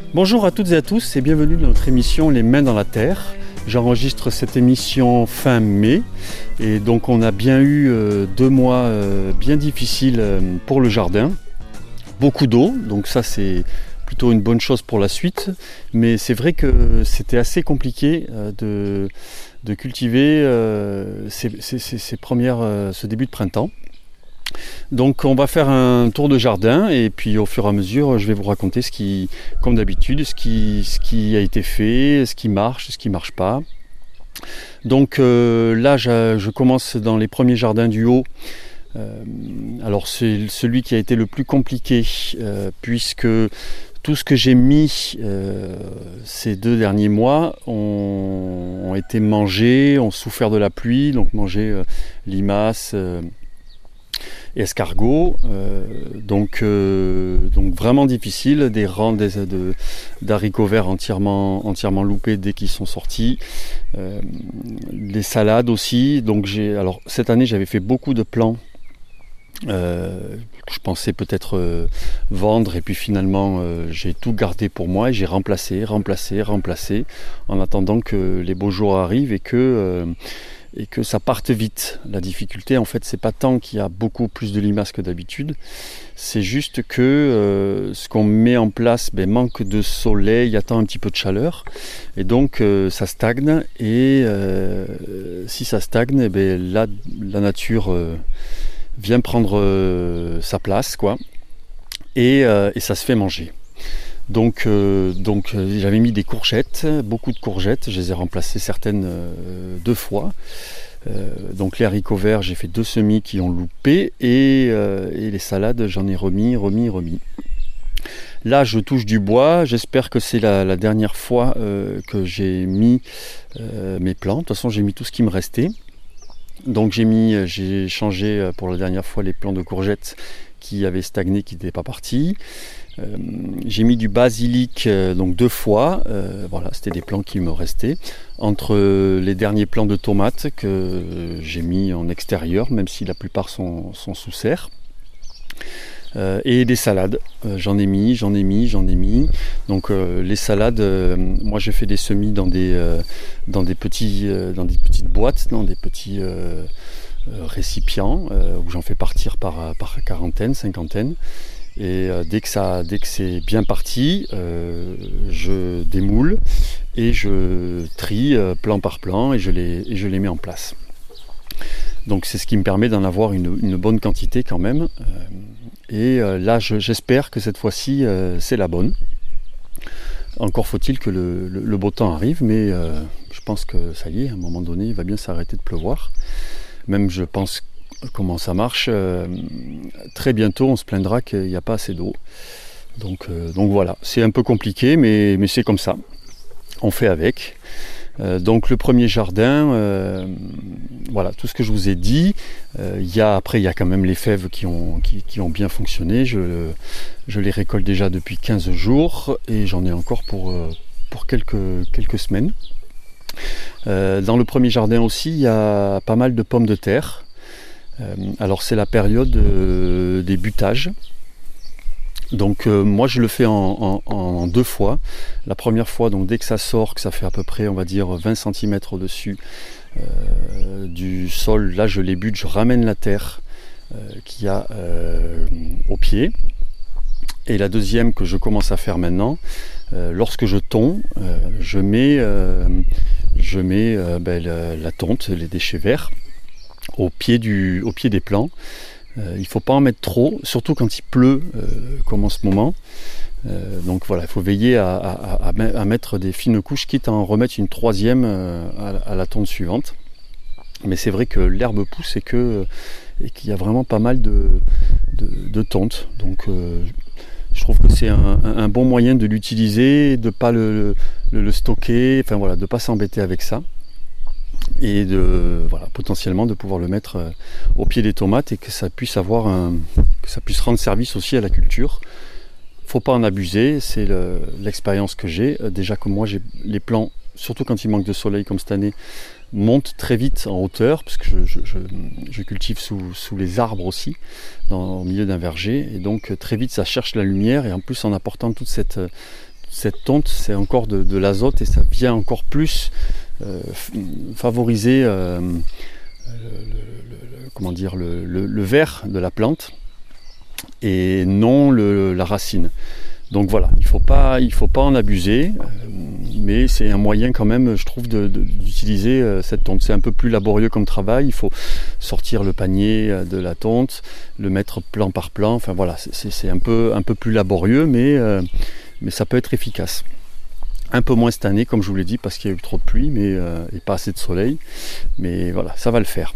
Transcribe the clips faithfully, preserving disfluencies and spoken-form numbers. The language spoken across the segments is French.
Bonjour à toutes et à tous et bienvenue dans notre émission Les Mains dans la Terre. J'enregistre cette émission fin mai et donc on a bien eu euh, deux mois euh, bien difficiles euh, pour le jardin. Beaucoup d'eau, donc ça c'est plutôt une bonne chose pour la suite, mais c'est vrai que c'était assez compliqué euh, de, de cultiver euh, ces, ces, ces premières, euh, ce début de printemps. Donc on va faire un tour de jardin et puis au fur et à mesure je vais vous raconter ce qui, comme d'habitude, ce qui, ce qui a été fait, ce qui marche, ce qui ne marche pas. Donc euh, là je, je commence dans les premiers jardins du haut. Euh, alors c'est celui qui a été le plus compliqué euh, puisque tout ce que j'ai mis euh, ces deux derniers mois ont, ont été mangés, ont souffert de la pluie, donc mangé euh, limaces, euh, escargots, euh, donc, euh, donc vraiment difficile, des rangs des, de, d'haricots verts entièrement, entièrement loupés dès qu'ils sont sortis, euh, les salades aussi. Donc j'ai, alors cette année j'avais fait beaucoup de plants, euh, je pensais peut-être euh, vendre et puis finalement euh, j'ai tout gardé pour moi et j'ai remplacé, remplacé, remplacé en attendant que les beaux jours arrivent et que euh, et que ça parte vite. La difficulté en fait c'est pas tant qu'il y a beaucoup plus de limaces que d'habitude, c'est juste que euh, ce qu'on met en place ben, manque de soleil, attend un petit peu de chaleur et donc euh, ça stagne et euh, si ça stagne eh ben, la, la nature euh, vient prendre euh, sa place quoi et, euh, et ça se fait manger. Donc, euh, donc euh, j'avais mis des courgettes, beaucoup de courgettes, je les ai remplacées certaines euh, deux fois. Euh, donc les haricots verts, j'ai fait deux semis qui ont loupé et, euh, et les salades, j'en ai remis, remis, remis. Là, je touche du bois, j'espère que c'est la, la dernière fois euh, que j'ai mis euh, mes plants. De toute façon, j'ai mis tout ce qui me restait. Donc j'ai mis, j'ai changé pour la dernière fois les plants de courgettes qui avaient stagné, qui n'étaient pas partis. Euh, j'ai mis du basilic euh, donc deux fois, euh, voilà, c'était des plants qui me restaient, entre euh, les derniers plants de tomates que euh, j'ai mis en extérieur, même si la plupart sont, sont sous serre. Euh, et des salades, euh, j'en ai mis, j'en ai mis, j'en ai mis. Donc euh, les salades, euh, moi j'ai fait des semis dans des, euh, dans des, petits, euh, dans des petites boîtes, dans des petits euh, euh, récipients, euh, où j'en fais partir par, par quarantaine, cinquantaine. Et euh, dès que ça, dès que c'est bien parti, euh, je démoule et je trie euh, plan par plan et je les, et je les mets en place. Donc c'est ce qui me permet d'en avoir une, une bonne quantité quand même. Euh, et euh, là je, j'espère que cette fois-ci euh, c'est la bonne. Encore faut-il que le, le, le beau temps arrive, mais euh, je pense que ça y est, à un moment donné il va bien s'arrêter de pleuvoir. Même je pense comment ça marche, euh, très bientôt on se plaindra qu'il n'y a pas assez d'eau. Donc, euh, donc voilà, c'est un peu compliqué, mais, mais c'est comme ça. On fait avec. Euh, donc le premier jardin, euh, voilà, tout ce que je vous ai dit. Euh, y a, après, il y a quand même les fèves qui ont, qui, qui ont bien fonctionné. Je, je les récolte déjà depuis quinze jours et j'en ai encore pour, pour quelques, quelques semaines. Euh, dans le premier jardin aussi, il y a pas mal de pommes de terre. Euh, alors c'est la période euh, des butages. Donc euh, moi je le fais en, en, en deux fois. La première fois, donc dès que ça sort, que ça fait à peu près on va dire vingt centimètres au-dessus euh, du sol, là je les bute, je ramène la terre euh, qu'il y a euh, au pied. Et la deuxième que je commence à faire maintenant, euh, lorsque je tonds, euh, je mets, euh, je mets euh, ben, la, la tonte, les déchets verts, au pied, du, au pied des plants. Euh, il ne faut pas en mettre trop, surtout quand il pleut, euh, comme en ce moment. Euh, donc voilà, il faut veiller à, à, à, à mettre des fines couches, quitte à en remettre une troisième euh, à, à la tonte suivante. Mais c'est vrai que l'herbe pousse et, que, et qu'il y a vraiment pas mal de, de, de tontes. Donc euh, je trouve que c'est un, un bon moyen de l'utiliser, de ne pas le, le, le stocker, enfin voilà, de ne pas s'embêter avec ça. Et de voilà, potentiellement de pouvoir le mettre euh, au pied des tomates et que ça puisse avoir un, que ça puisse rendre service aussi à la culture. Faut pas en abuser, c'est le, l'expérience que j'ai. Euh, déjà que moi j'ai les plants, surtout quand il manque de soleil comme cette année, montent très vite en hauteur, parce que je, je, je, je cultive sous, sous les arbres aussi, dans, au milieu d'un verger, et donc très vite ça cherche la lumière, et en plus en apportant toute cette cette tonte, c'est encore de, de l'azote et ça vient encore plus euh, favoriser euh, le, le, le, comment dire, le, le, le vert de la plante et non le, la racine. Donc voilà, il ne faut pas, il faut pas en abuser, euh, mais c'est un moyen quand même, je trouve, de, de, d'utiliser euh, cette tonte. C'est un peu plus laborieux comme travail, il faut sortir le panier euh, de la tonte, le mettre plan par plan, enfin voilà, c'est, c'est un, peu, un peu plus laborieux, mais, euh, mais ça peut être efficace. Un peu moins cette année, comme je vous l'ai dit, parce qu'il y a eu trop de pluie mais, euh, et pas assez de soleil, mais voilà, ça va le faire.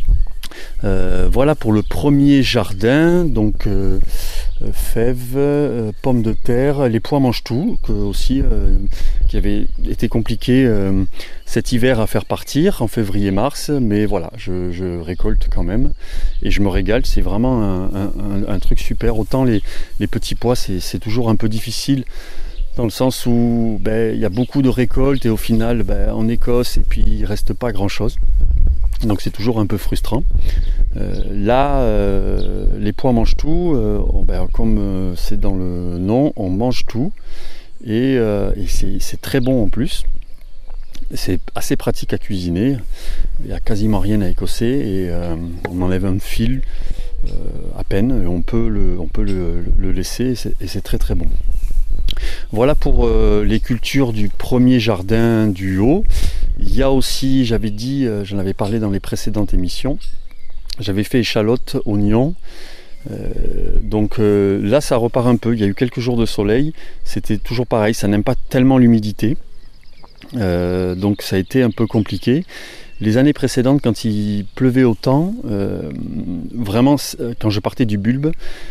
Euh, voilà pour le premier jardin, donc euh, fèves, euh, pommes de terre, les pois mangent tout, que aussi euh, qui avait été compliqué euh, cet hiver à faire partir en février-mars, mais voilà, je, je récolte quand même et je me régale, c'est vraiment un, un, un truc super. Autant les, les petits pois, c'est, c'est toujours un peu difficile dans le sens où ben, il y a beaucoup de récoltes et au final ben, en Écosse et puis il ne reste pas grand chose. Donc c'est toujours un peu frustrant. Euh, là, euh, les pois mangent tout, euh, ben, comme euh, c'est dans le nom, on mange tout et, euh, et c'est, c'est très bon en plus. C'est assez pratique à cuisiner, il n'y a quasiment rien à écosser et euh, on enlève un fil euh, à peine et on peut le, on peut le, le laisser et c'est, et c'est très très bon. Voilà pour euh, les cultures du premier jardin du haut. Il y a aussi, j'avais dit, euh, j'en avais parlé dans les précédentes émissions, j'avais fait échalotes, oignons. Euh, donc euh, là ça repart un peu, il y a eu quelques jours de soleil, c'était toujours pareil, ça n'aime pas tellement l'humidité. Euh, donc ça a été un peu compliqué. Les années précédentes, quand il pleuvait autant, euh, vraiment, quand je partais du bulbe,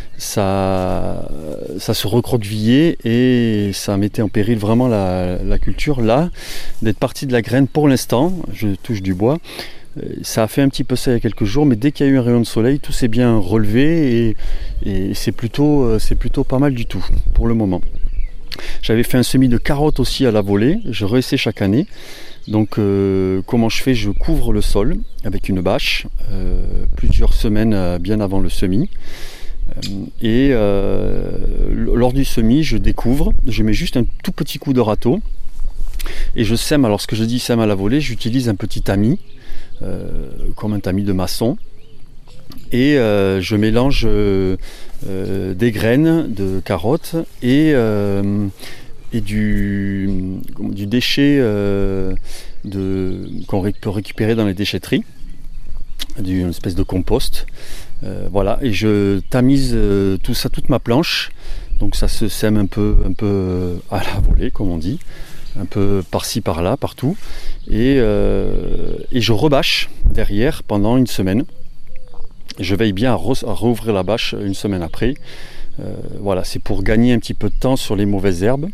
ça, ça se recroquevillait et ça mettait en péril vraiment la, la culture. Là, d'être parti de la graine pour l'instant, je touche du bois, ça a fait un petit peu ça il y a quelques jours, mais dès qu'il y a eu un rayon de soleil, tout s'est bien relevé et, et c'est plutôt, c'est plutôt pas mal du tout pour le moment. J'avais fait un semis de carottes aussi à la volée, je réessaie chaque année. Donc euh, comment je fais? Je couvre le sol avec une bâche euh, plusieurs semaines euh, bien avant le semis. Euh, et euh, lors du semis, je découvre, je mets juste un tout petit coup de râteau et je sème. Alors ce que je dis sème à la volée, j'utilise un petit tamis, euh, comme un tamis de maçon. Et euh, je mélange euh, euh, des graines de carottes et, euh, et du, du déchet euh, de, qu'on peut récupérer dans les déchetteries, d'une espèce de compost. Euh, voilà, et je tamise euh, tout ça, toute ma planche. Donc ça se sème un peu, un peu à la volée, comme on dit, un peu par-ci par-là, partout. Et, euh, et je rebâche derrière pendant une semaine. Je veille bien à, re- à rouvrir la bâche une semaine après. Euh, voilà, c'est pour gagner un petit peu de temps sur les mauvaises herbes.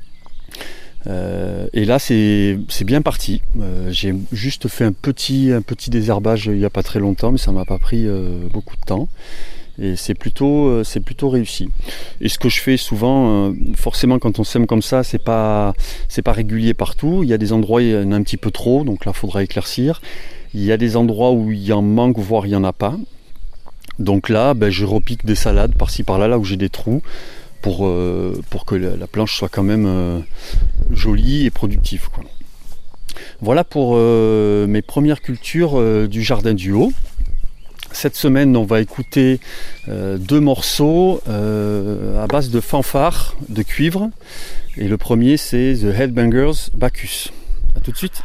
Euh, et là, c'est, c'est bien parti. Euh, j'ai juste fait un petit, un petit désherbage il n'y a pas très longtemps, mais ça ne m'a pas pris euh, beaucoup de temps. Et c'est plutôt, euh, c'est plutôt réussi. Et ce que je fais souvent, euh, forcément quand on sème comme ça, c'est pas, c'est pas régulier partout. Il y a des endroits où il y en a un petit peu trop, donc là il faudra éclaircir. Il y a des endroits où il y en manque, voire il n'y en a pas. Donc là, ben, je repique des salades par-ci par-là, là où j'ai des trous, pour, euh, pour que la, la planche soit quand même euh, jolie et productive, quoi. Voilà pour euh, mes premières cultures euh, du jardin du haut. Cette semaine, on va écouter euh, deux morceaux euh, à base de fanfare, de cuivre. Et le premier, c'est The Headbangers Bacchus. A tout de suite.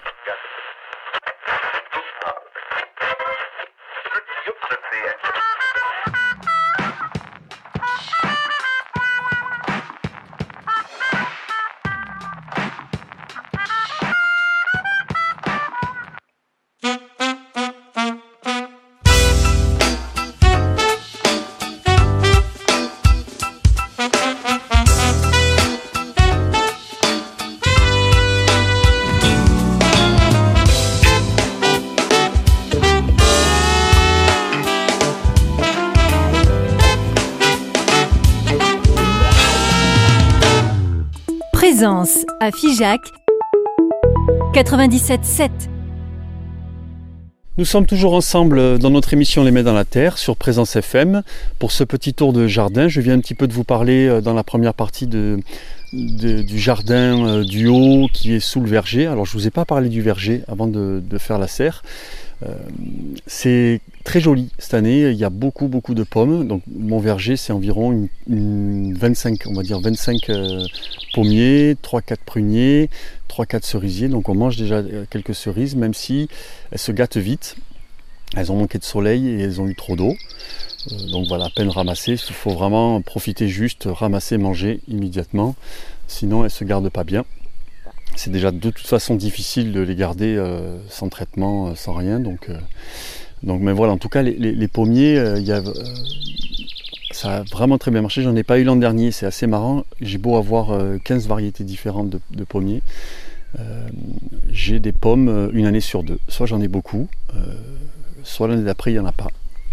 Présence à Figeac quatre-vingt-dix-sept sept. Nous sommes toujours ensemble dans notre émission Les Mains dans la Terre sur Présence F M pour ce petit tour de jardin. Je viens un petit peu de vous parler dans la première partie de, de, du jardin du haut qui est sous le verger. Alors je ne vous ai pas parlé du verger avant de, de faire la serre. Euh, c'est très joli cette année, il y a beaucoup beaucoup de pommes. Donc mon verger c'est environ une, une vingt-cinq, on va dire vingt-cinq euh, pommiers, trois quatre pruniers, trois quatre cerisiers. Donc on mange déjà quelques cerises, même si elles se gâtent vite. Elles ont manqué de soleil et elles ont eu trop d'eau. Euh, donc voilà, à peine ramassées. Il faut vraiment profiter juste, ramasser, manger immédiatement. Sinon elles se gardent pas bien. C'est déjà de toute façon difficile de les garder euh, sans traitement, euh, sans rien. Donc, euh, donc, mais voilà, en tout cas, les, les, les pommiers, euh, y a, euh, ça a vraiment très bien marché. J'en ai pas eu l'an dernier, c'est assez marrant. J'ai beau avoir euh, quinze variétés différentes de, de pommiers. Euh, j'ai des pommes euh, une année sur deux. Soit j'en ai beaucoup, euh, soit l'année d'après, il n'y en a pas.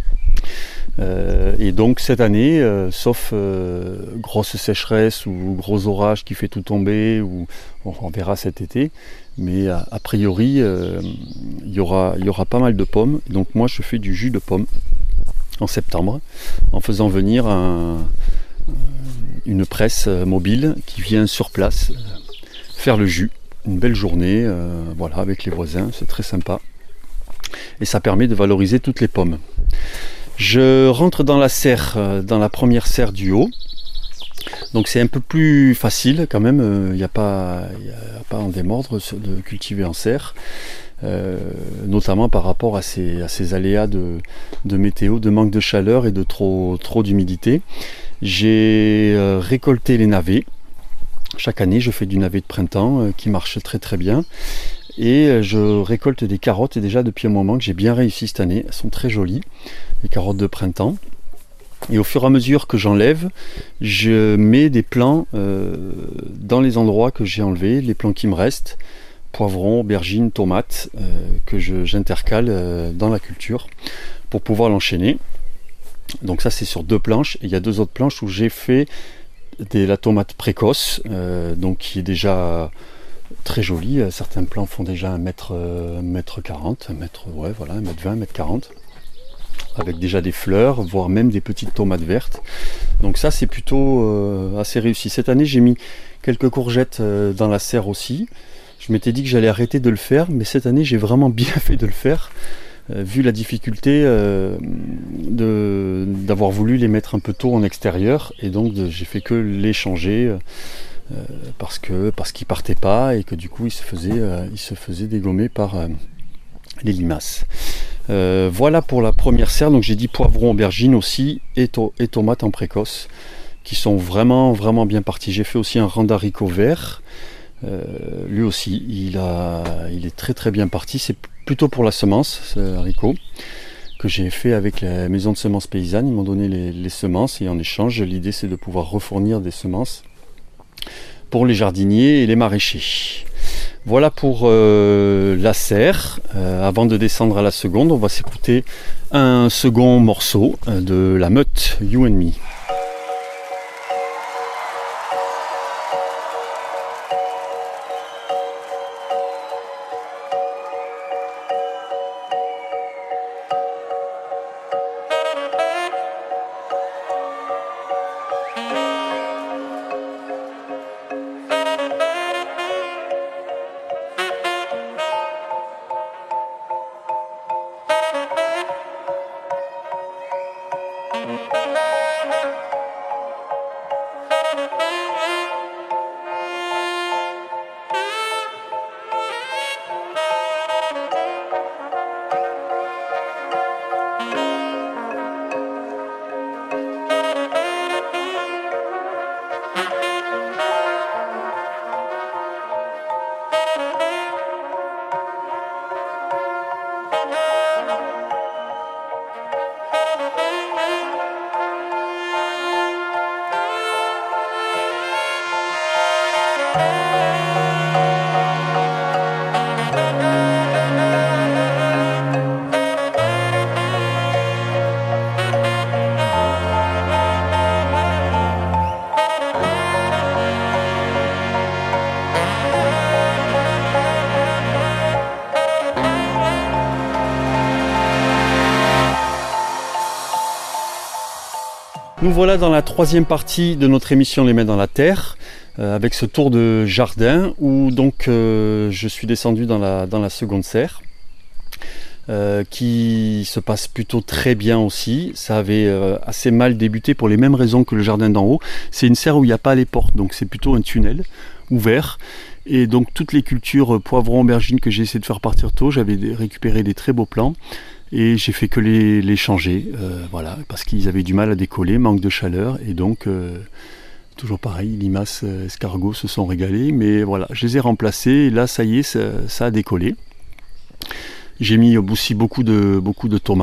Euh, et donc cette année, euh, sauf euh, grosse sécheresse ou gros orage qui fait tout tomber, ou bon, on verra cet été, mais a, a priori euh, il y aura, il y aura pas mal de pommes. Donc moi je fais du jus de pomme en septembre en faisant venir un, une presse mobile qui vient sur place faire le jus. Une belle journée, euh, voilà, avec les voisins, c'est très sympa et ça permet de valoriser toutes les pommes. Je rentre dans la serre, dans la première serre du haut. Donc c'est un peu plus facile quand même, il n'y a pas, il y a pas à en démordre de cultiver en serre, euh, notamment par rapport à ces, à ces aléas de, de météo, de manque de chaleur et de trop, trop d'humidité. J'ai euh, récolté les navets. Chaque année je fais du navet de printemps euh, qui marche très très bien. Et je récolte des carottes et déjà depuis un moment que j'ai bien réussi cette année. Elles sont très jolies, les carottes de printemps. Et au fur et à mesure que j'enlève, je mets des plants euh, dans les endroits que j'ai enlevés, les plants qui me restent, poivrons, aubergines, tomates, euh, que je, j'intercale euh, dans la culture pour pouvoir l'enchaîner. Donc ça c'est sur deux planches. Et il y a deux autres planches où j'ai fait de la tomate précoce, euh, donc qui est déjà très joli. Certains plants font déjà un mètre, un mètre quarante, un mètre, ouais, voilà, un mètre vingt, un mètre quarante, avec déjà des fleurs, voire même des petites tomates vertes. Donc ça c'est plutôt euh, assez réussi. Cette année j'ai mis quelques courgettes euh, dans la serre aussi. Je m'étais dit que j'allais arrêter de le faire, mais cette année j'ai vraiment bien fait de le faire, euh, vu la difficulté euh, de, d'avoir voulu les mettre un peu tôt en extérieur, et donc de, j'ai fait que les changer. Euh, Euh, parce que parce qu'il partait pas et que du coup il se faisait euh, il se faisait dégommer par euh, les limaces. Euh, voilà pour la première serre. Donc j'ai dit poivron, aubergine aussi et, to- et tomates en précoce qui sont vraiment vraiment bien partis. J'ai fait aussi un rang d'haricots verts. Euh, lui aussi il a il est très très bien parti. C'est plutôt pour la semence, ce haricot que j'ai fait avec la maison de semences paysannes. Ils m'ont donné les, les semences et en échange l'idée c'est de pouvoir refournir des semences pour les jardiniers et les maraîchers. Voilà pour euh, la serre. Euh, avant de descendre à la seconde, on va s'écouter un second morceau de La Meute, You and Me. Nous voilà dans la troisième partie de notre émission Les Mains dans la Terre, euh, avec ce tour de jardin où donc euh, je suis descendu dans la, dans la seconde serre, euh, qui se passe plutôt très bien aussi. Ça avait euh, assez mal débuté pour les mêmes raisons que le jardin d'en haut. C'est une serre où il n'y a pas les portes, donc c'est plutôt un tunnel ouvert. Et donc toutes les cultures poivrons, aubergines que j'ai essayé de faire partir tôt, j'avais récupéré des très beaux plants. Et j'ai fait que les, les changer, euh, voilà, parce qu'ils avaient du mal à décoller, manque de chaleur, et donc euh, toujours pareil, limaces, euh, escargots se sont régalés, mais voilà, je les ai remplacés, et là ça y est, ça, ça a décollé. J'ai mis aussi beaucoup de, beaucoup de tomates.